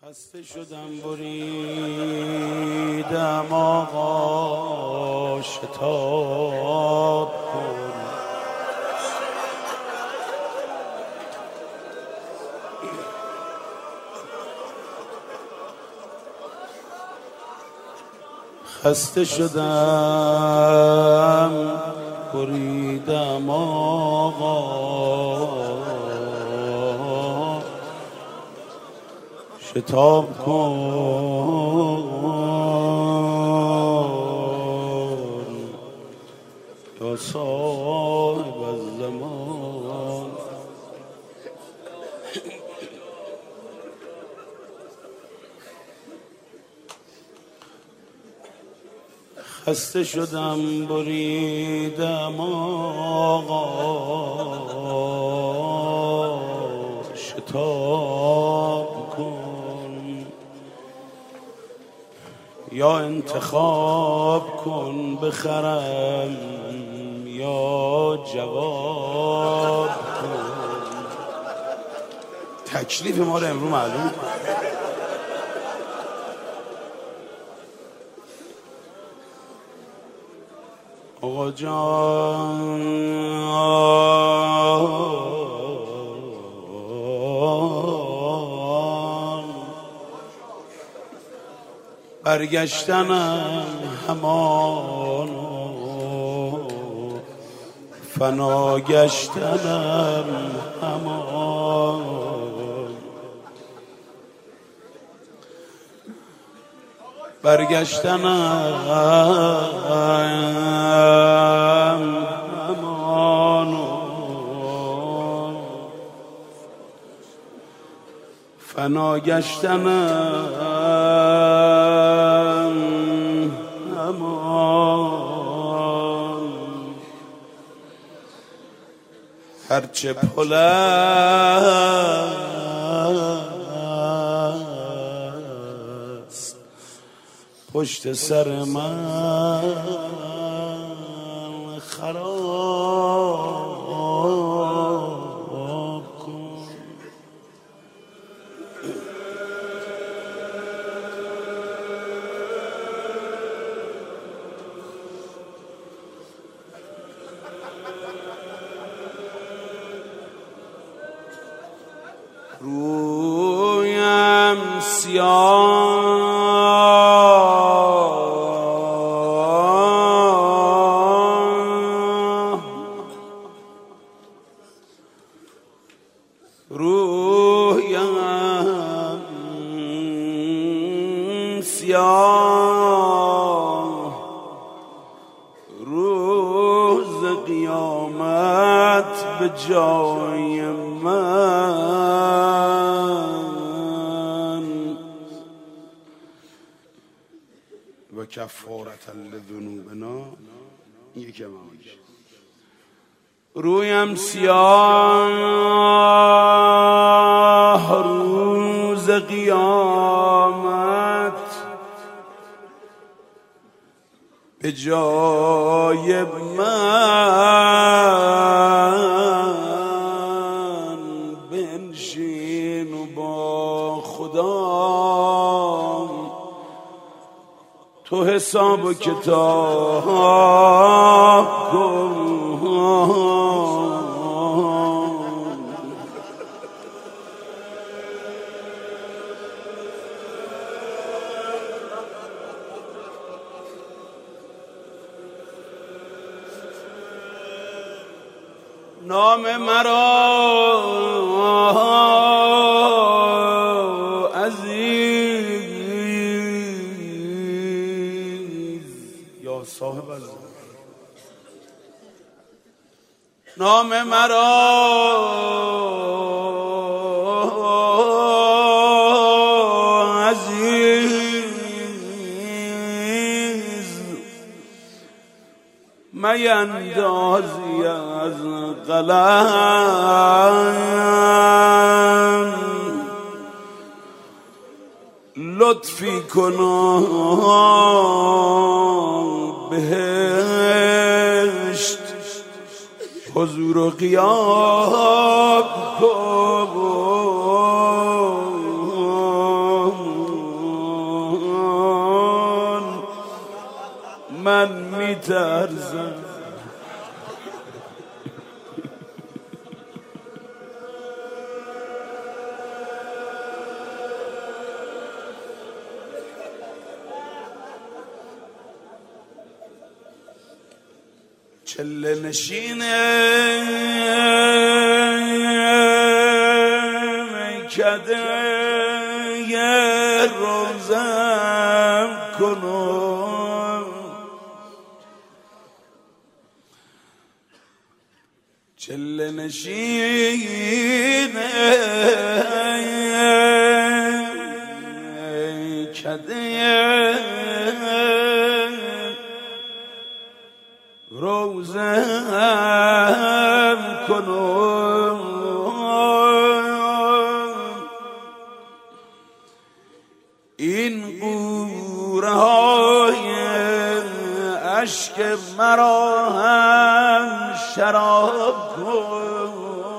خسته شدم بریدم آقا شتاب کن. خسته شدم بریدم آقا شتاب کن یا صاحب الزمان. خسته شدم بریدم آقا شتاب کن یا انتخاب کن بخرم یا جواب کن. تکلیف ما رو امروز معلوم. آقا جان برگشتنم همان فنا گشتنم همان. برگشتنم همان فنا گشتنم همان. هرچه پلست پشت سر من خراب کن. رویم سیاه رویم سیاه روز قیامت به جای من و کفارة لذنوبنا. یکی ماش رویم سیاه روز قیامت به جای من بنشین و با خدا تو حساب و کتاب کن. نام مرا عزیز یا صاحب الزمان. نام مرا عزیز میندازی از قلم لطفی کن بهشت حضور و غیاب کن. من میترسم. چله نشینه کده یه روزم کنم، چله نشینه کده روزم کنم، این قوره های اشک مرا هم شراب کن.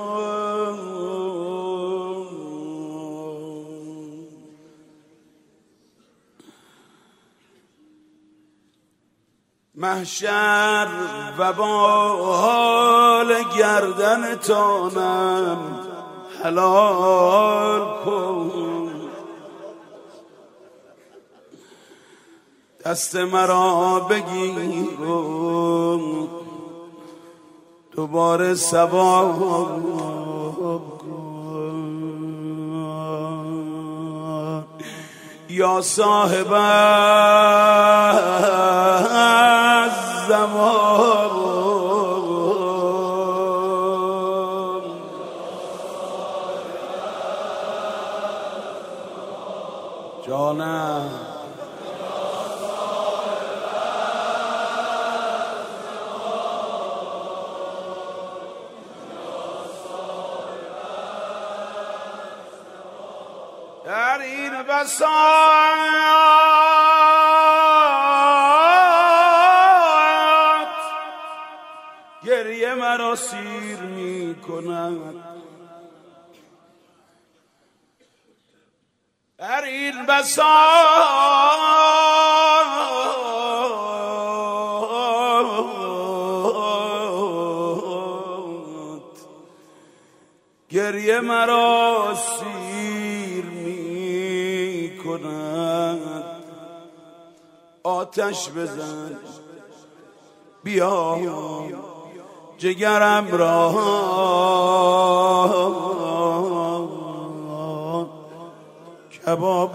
محشر و با حال گردن تانم حلال کن، دست مرا بگیر و دوباره ثواب کن. یا صاحب زمان جانم، در این بساط گریه مرا سیر می کند، در این بساط گریه مرا سیر می کند. آتش بزن بیا جگرم را کباب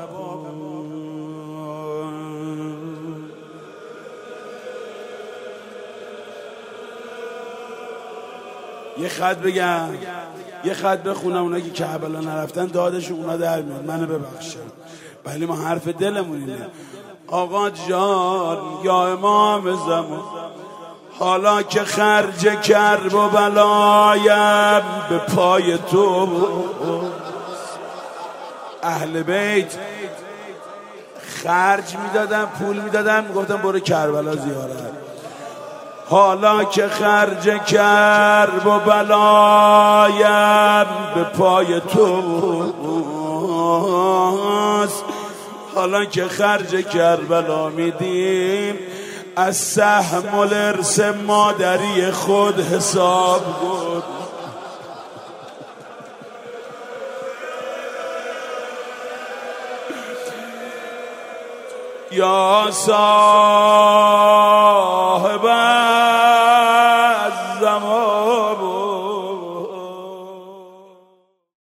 یه خط بگم، یه خط بخونم اونایی که کربلا نرفتن دادشون اونا در میاد، منو ببخشید ولی ما حرف دلمون اینه. آقا جان یا امام زمان، حالا که خرج کرب و بلایم به پای تو، اهل بیت خرج میدادم پول میدادم میگفتم برو کربلا زیارت، حالا که خرج کرب و بلایم به پای تو، حالا که خرج کربلا میدیم از سهم الارث مادری خود حساب کن. یا صاحب الزمان